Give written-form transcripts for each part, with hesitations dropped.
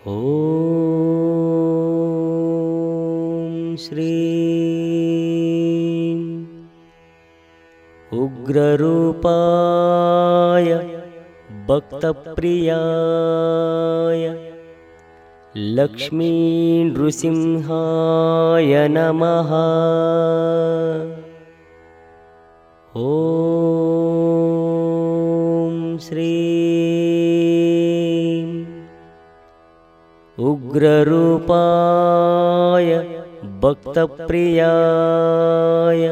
ॐ श्रीं उग्ररूपाय भक्तप्रियाय लक्ष्मीनृसिंहाय नमः। ॐ श्रीं उग्ररूपाय भक्तप्रियाय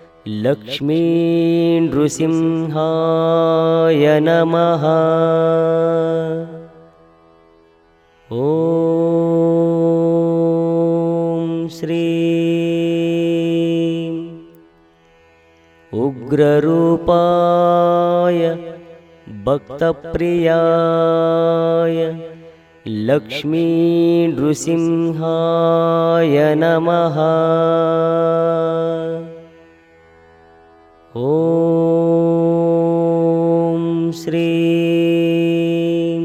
लक्ष्मीनृसिंहाय नमः। ॐ श्रीं उग्ररूपाय भक्तप्रियाय लक्ष्मीनृसिंहाय नमः। ॐ श्रीं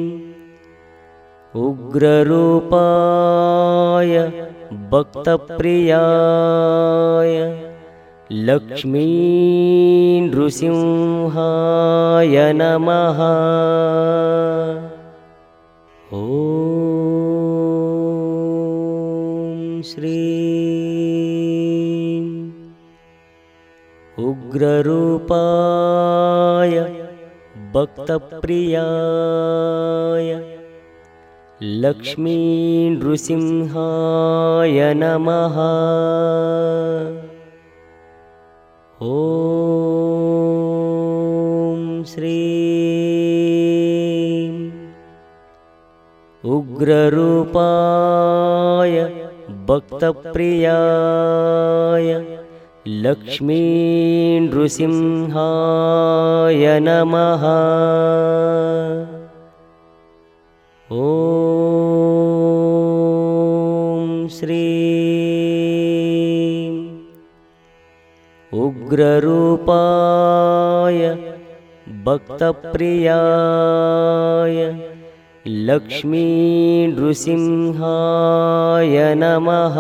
उग्ररूपाय भक्तप्रियाय लक्ष्मीनृसिंहाय नमः। ॐ श्रीं उग्ररूपाय भक्तप्रियाय लक्ष्मीनृसिंहाय नमः। ॐ श्रीं उग्ररूपाय भक्तप्रियाय लक्ष्मीनृसिंहाय नमः। ॐ श्रीं उग्ररूपाय भक्तप्रियाय लक्ष्मीनृसिंहाय नमः।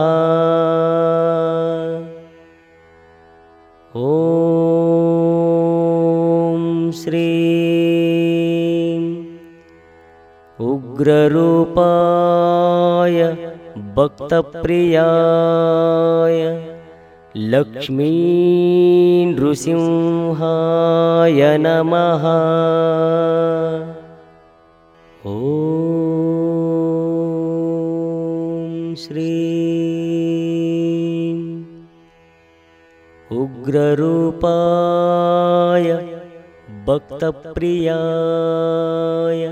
ॐ श्रीं उग्ररूपाय भक्तप्रियाय लक्ष्मीनृसिंहाय नमः। ॐ श्रीं उग्ररूपाय भक्तप्रियाय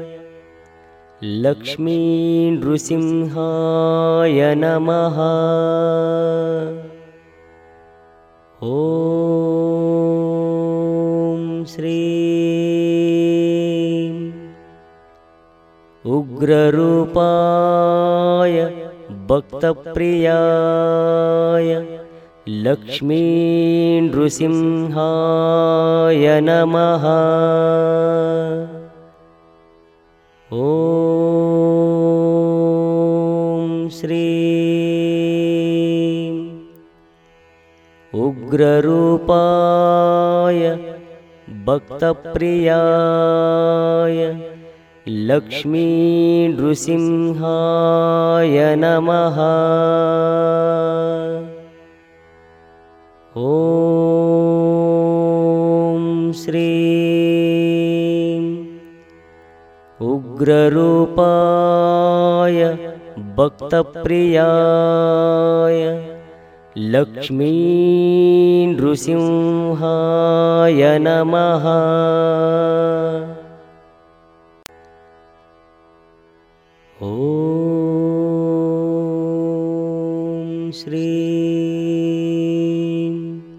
लक्ष्मीनृसिंहाय नमः। ॐ श्रीं उग्ररूपाय भक्तप्रियाय लक्ष्मीनृसिंहाय नमः। ॐ श्रीं उग्ररूपाय भक्तप्रियाय लक्ष्मीनृसिंहाय नमः। ॐ श्रीं उग्ररूपाय भक्तप्रियाय लक्ष्मीनृसिंहाय नमः। ॐ श्रीं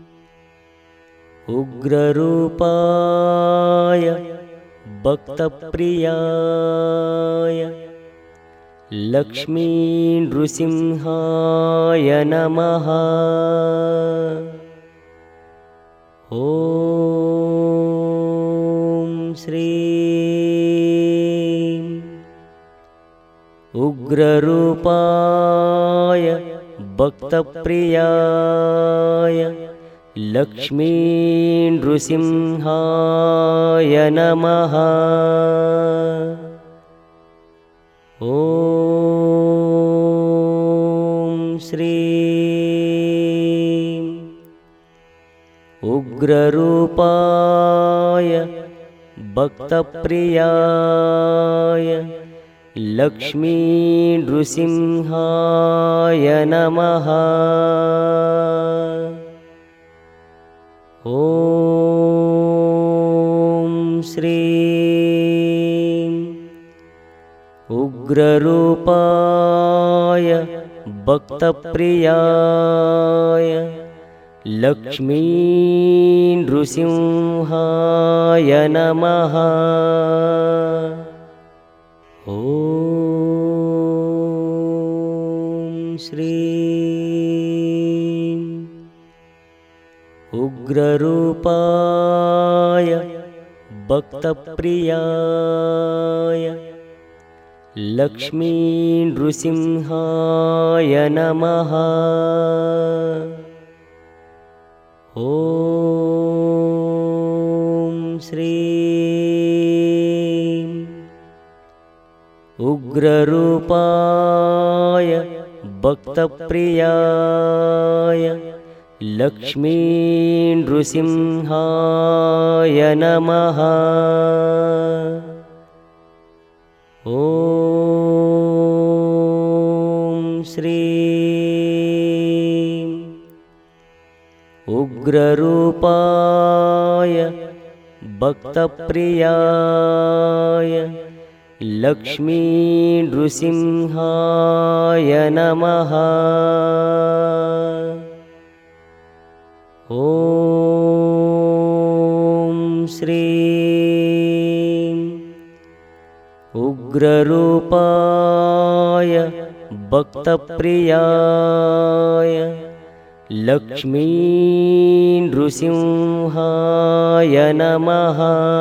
उग्ररूपाय भक्तप्रियाय लक्ष्मीनृसिंहाय नमः। ॐ श्रीं उग्ररूपाय भक्तप्रियाय लक्ष्मीनृसिंहाय नमः। ॐ श्रीं उग्ररूपाय भक्तप्रियाय लक्ष्मीनृसिंहाय नमः। ॐ श्रीं उग्ररूपाय भक्तप्रियाय लक्ष्मीनृसिंहाय नमः। ॐ श्रीं उग्ररूपाय भक्तप्रियाय लक्ष्मीनृसिंहाय नमः। ॐ श्रीं उग्ररूपाय भक्तप्रियाय लक्ष्मीनृसिंहाय नमः। ॐ श्रीं उग्ररूपाय भक्तप्रियाय लक्ष्मीनृसिंहाय नमः। ॐ श्रीं उग्ररूपाय भक्तप्रियाय लक्ष्मीनृसिंहाय नमः।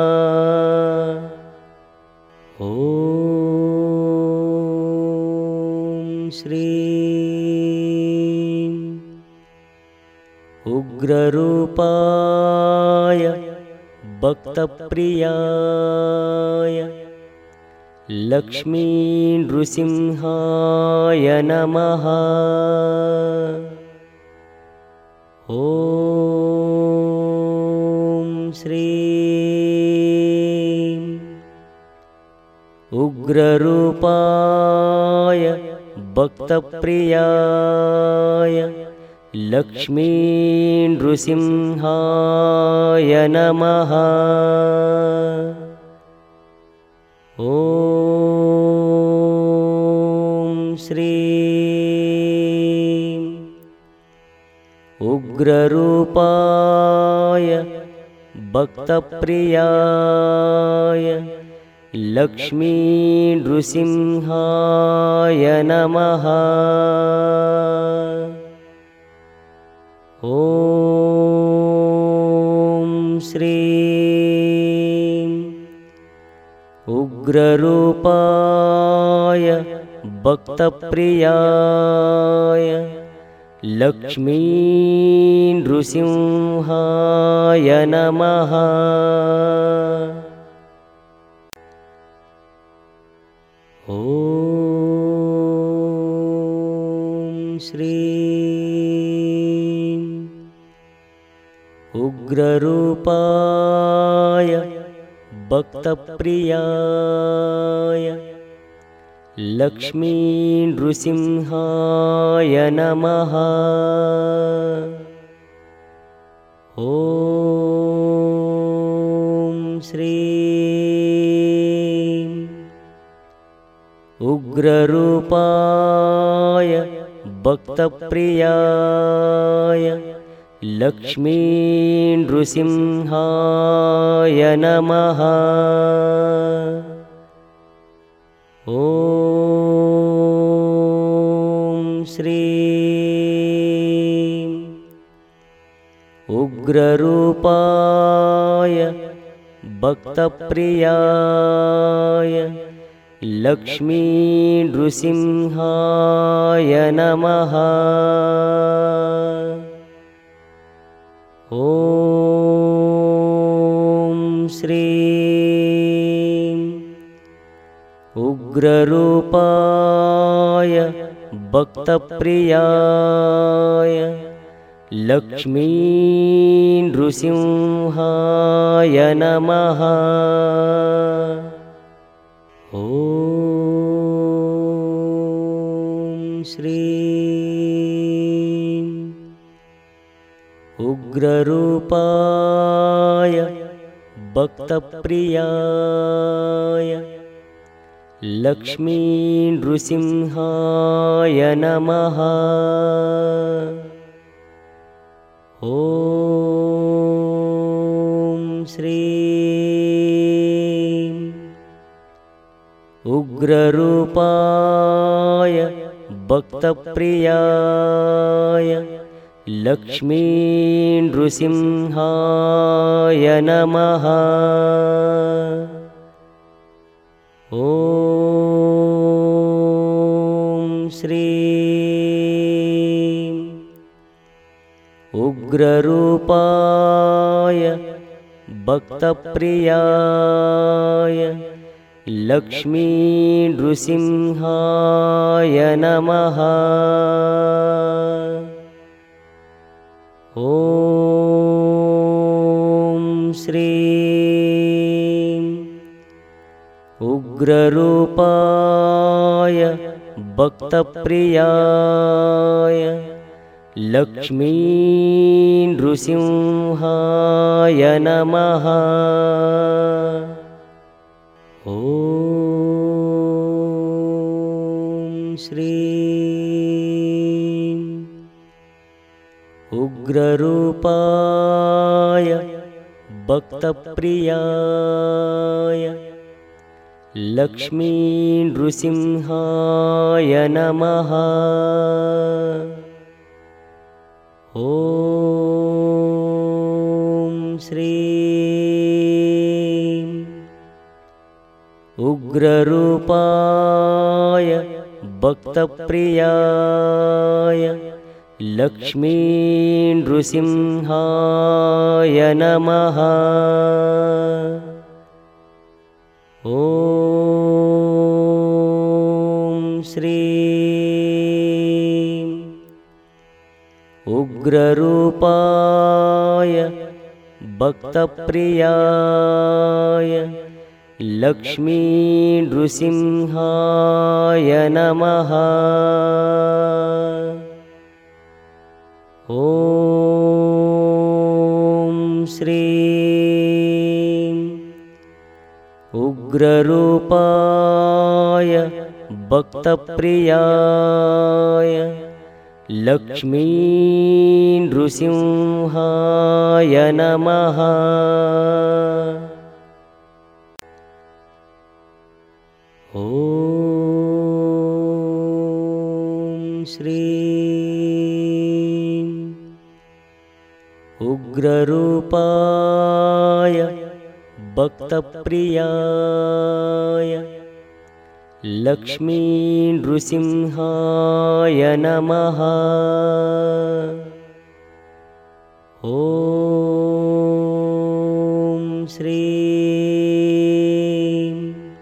ॐ श्रीं उग्ररूपाय भक्तप्रियाय लक्ष्मीनृसिंहाय नमः। ॐ श्रीं उग्ररूपाय भक्तप्रियाय लक्ष्मीनृसिंहाय नमः। ॐ श्रीं उग्ररूपाय भक्तप्रियाय लक्ष्मीनृसिंहाय नमः। ॐ श्रीं उग्ररूपाय भक्तप्रियाय लक्ष्मीनृसिंहाय नमः। ॐ श्रीं उग्ररूपाय भक्तप्रियाय लक्ष्मीनृसिंहाय नमः। ॐ श्रीं उग्ररूपाय भक्तप्रियाय लक्ष्मीनृसिंहाय नमः। ॐ श्रीं उग्ररूपाय भक्तप्रियाय लक्ष्मी नृसिंहाय नमः। ॐ श्रीं उग्ररूपाय भक्तप्रियाय लक्ष्मी नृसिंहाय नमः। ॐ श्रीं उग्ररूपाय भक्तप्रियाय लक्ष्मी नृसिंहाय नमः। ॐ श्रीं उग्ररूपाय भक्तप्रियाय लक्ष्मी नृसिंहाय नमः। ॐ श्रीं उग्ररूपाय भक्तप्रियाय लक्ष्मी नृसिंहाय नमः। ॐ श्रीं उग्ररूपाय भक्तप्रियाय लक्ष्मी नृसिंहाय नमः। ॐ श्रीं उग्ररूपाय भक्तप्रियाय लक्ष्मी नृसिंहाय नमः। ॐ श्रीं उग्ररूपाय भक्तप्रियाय लक्ष्मी नृसिंहाय नमः। ॐ श्रीं उग्ररूपाय भक्तप्रियाय लक्ष्मी नृसिंहाय नमः। ॐ श्रीं उग्ररूपाय भक्तप्रियाय लक्ष्मी नृसिंहाय नमः। ॐ श्रीं उग्ररूपाय भक्तप्रियाय लक्ष्मी नृसिंहाय नमः। ॐ श्रीं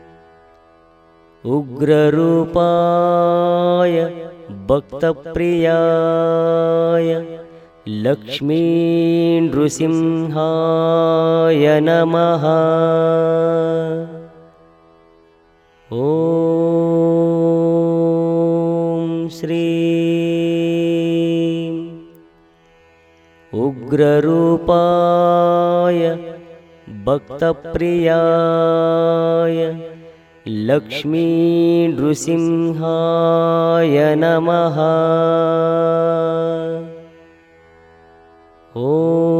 उग्ररूपाय भक्तप्रियाय लक्ष्मी नृसिंहाय नमः। ॐ श्रीं उग्ररूपाय भक्तप्रियाय लक्ष्मी नृसिंहाय नमः। ॐ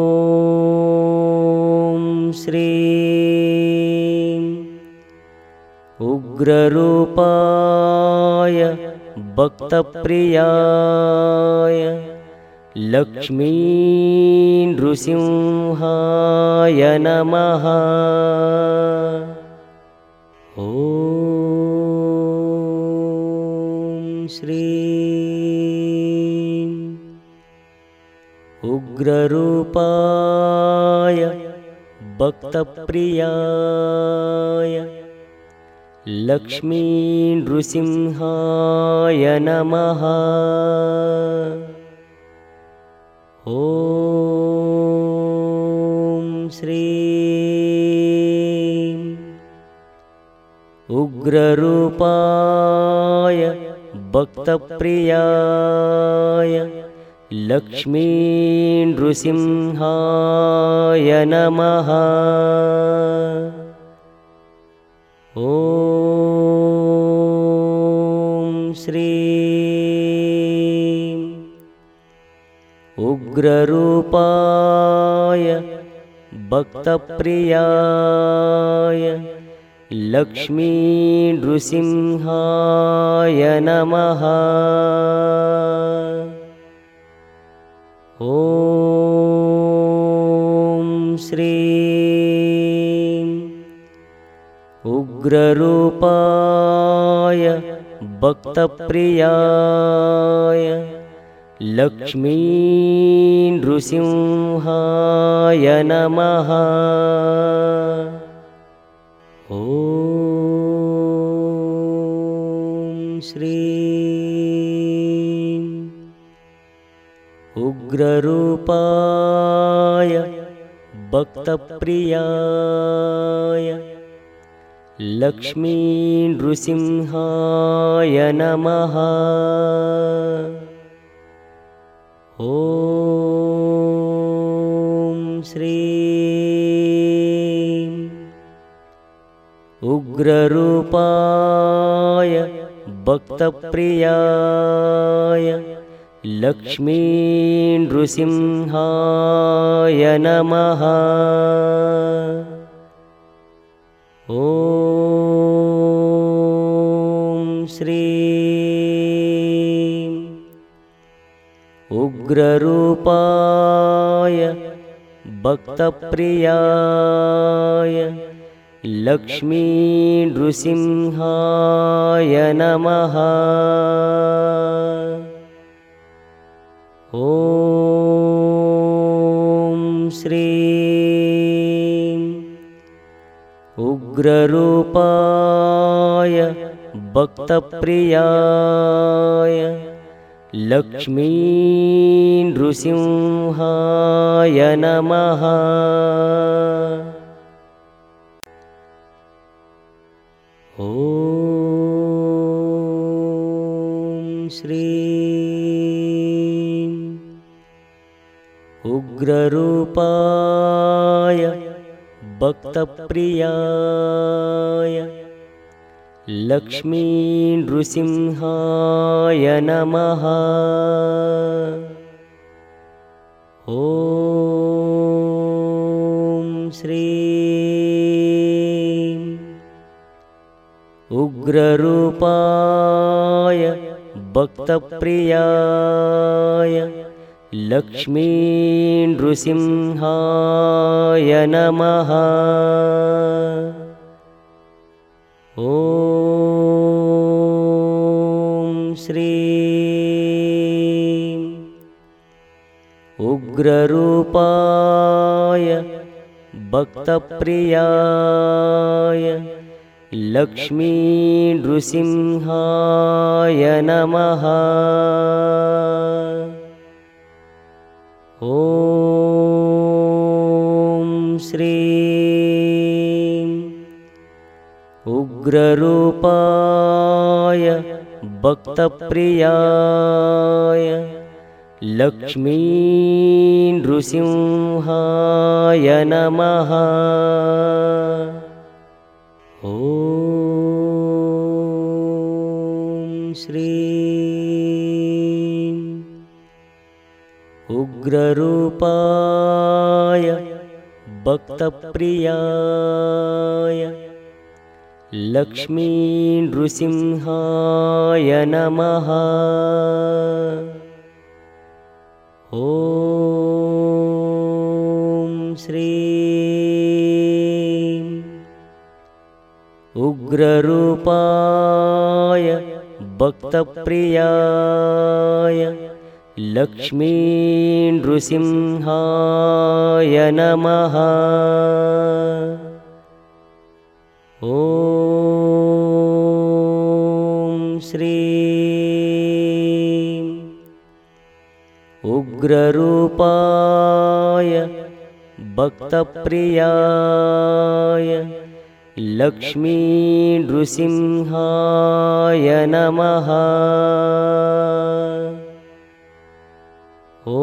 श्रीं उग्ररूपाय भक्तप्रियाय लक्ष्मी नृसिंहाय नमः। ॐ श्रीं उग्ररूपाय भक्तप्रियाय लक्ष्मीनृसिंहाय नमः। ॐ श्रीं उग्ररूपाय भक्तप्रियाय लक्ष्मीनृसिंहाय नमः। ॐ श्रीं उग्ररूपाय भक्तप्रियाय लक्ष्मीनृसिंहाय नमः। ॐ श्रीं उग्ररूपाय भक्तप्रियाय लक्ष्मीनृसिंहाय नमः। ॐ श्रीं उग्ररूपाय भक्तप्रियाय लक्ष्मीनृसिंहाय नमः। ॐ श्रीं उग्ररूपाय भक्तप्रियाय लक्ष्मीनृसिंहाय नमः। ॐ श्रीं उग्ररूपाय भक्तप्रियाय लक्ष्मीनृसिंहाय नमः। ॐ श्रीं उग्ररूपाय भक्तप्रियाय लक्ष्मीनृसिंहाय नमः। ॐ श्रीं उग्ररूपाय भक्तप्रियाय लक्ष्मीनृसिंहाय नमः। ॐ श्रीं उग्ररूपाय भक्तप्रियाय लक्ष्मीनृसिंहाय नमः। ॐ श्रीं उग्ररूपाय भक्तप्रियाय लक्ष्मीनृसिंहाय नमः। ॐ श्रीं उग्ररूपाय भक्तप्रियाय लक्ष्मीनृसिंहाय नमः। ॐ श्रीं उग्ररूपाय भक्तप्रियाय लक्ष्मीनृसिंहाय नमः। ॐ श्रीं उग्ररूपाय भक्तप्रियाय लक्ष्मीनृसिंहाय नमः। ॐ श्रीं उग्ररूपाय भक्तप्रियाय लक्ष्मीनृसिंहाय नमः। ॐ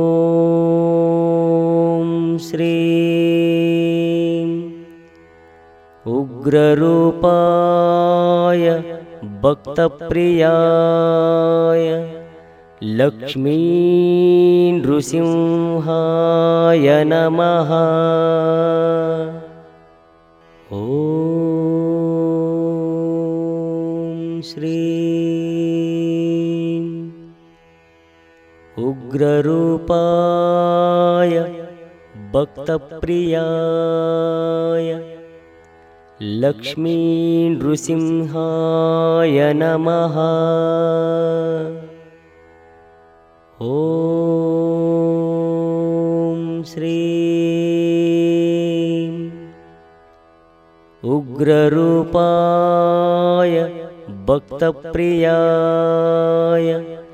श्रीं उग्ररूपाय भक्तप्रियाय लक्ष्मीनृसिंहाय नमः। ॐ श्रीं उग्ररूपाय भक्तप्रियाय लक्ष्मीनृसिंहाय नमः। ॐ श्रीं उग्ररूपाय भक्तप्रियाय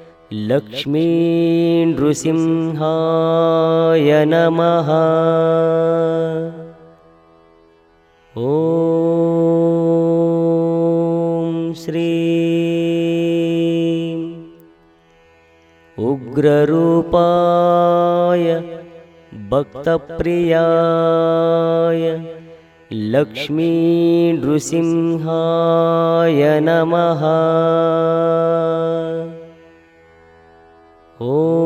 लक्ष्मीनृसिंहाय नमः। ॐ श्रीं उग्ररूपाय भक्तप्रियाय लक्ष्मीनृसिंहाय नमः। ॐ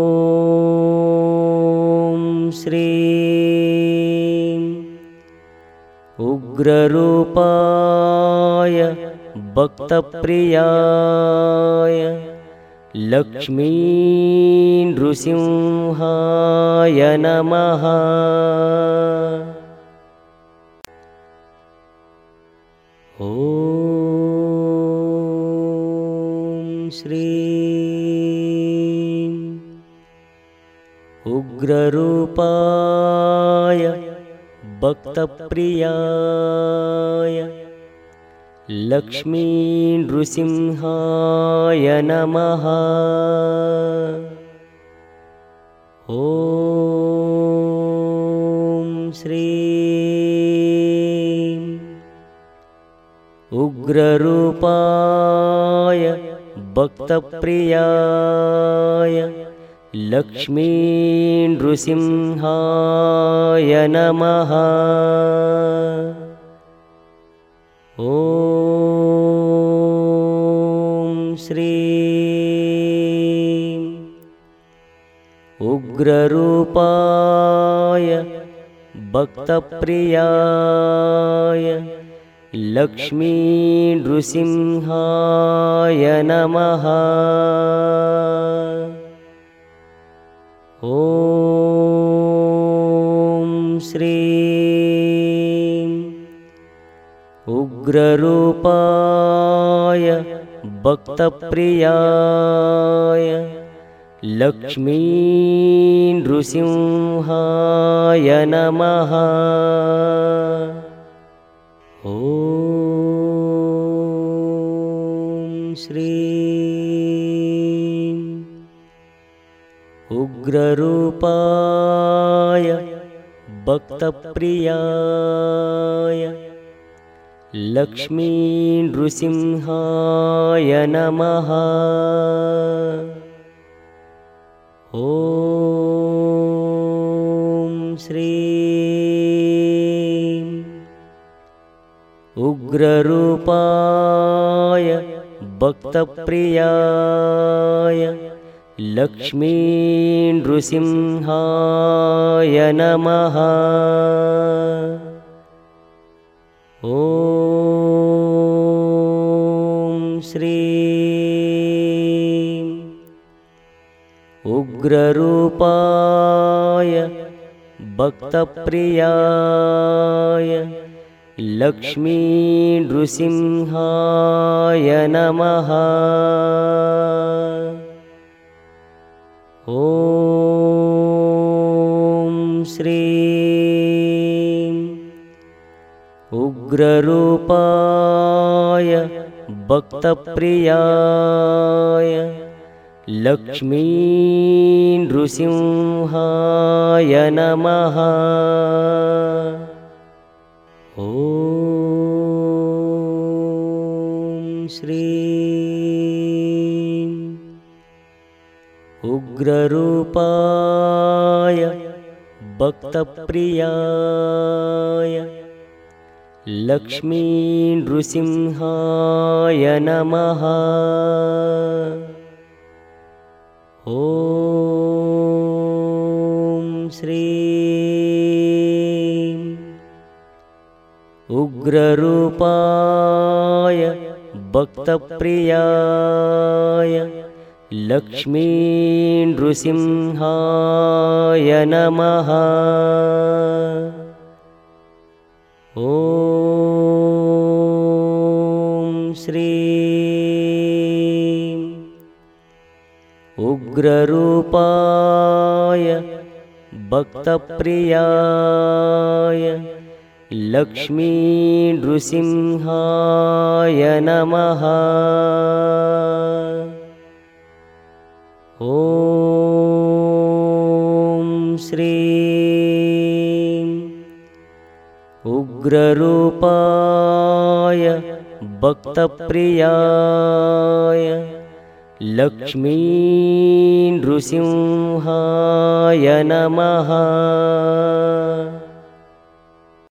श्रीं उग्ररूपाय भक्तप्रियाय लक्ष्मीनृसिंहाय नमः। ॐ श्रीं उग्ररूपाय भक्तप्रियाय लक्ष्मीनृसिंहाय नमः। ॐ श्रीं उग्ररूपाय भक्तप्रियाय लक्ष्मीनृसिंहाय नमः। ॐ श्रीं उग्ररूपाय भक्तप्रियाय लक्ष्मीनृसिंहाय नमः। ॐ श्रीं उग्ररूपाय भक्तप्रियाय लक्ष्मीनृसिंहाय नमः। ॐ श्रीं उग्ररूपाय भक्तप्रियाय लक्ष्मीनृसिंहाय नमः। ॐ श्रीं उग्ररूपाय भक्तप्रियाय लक्ष्मीनृसिंहाय नमः। ॐ श्रीं उग्ररूपाय भक्तप्रियाय लक्ष्मी नृसिंहाय नमः। ॐ श्रीं उग्ररूपाय भक्तप्रियाय लक्ष्मी नृसिंहाय नमः। ॐ श्रीं उग्ररूपाय भक्तप्रियाय लक्ष्मी नृसिंहाय नमः। ॐ श्रीं उग्ररूपाय भक्तप्रियाय लक्ष्मी नृसिंहाय नमः। ॐ श्रीं उग्ररूपाय भक्तप्रियाय लक्ष्मी नृसिंहाय नमः। ॐ श्रीं उग्ररूपाय भक्तप्रियाय लक्ष्मी नृसिंहाय नमः।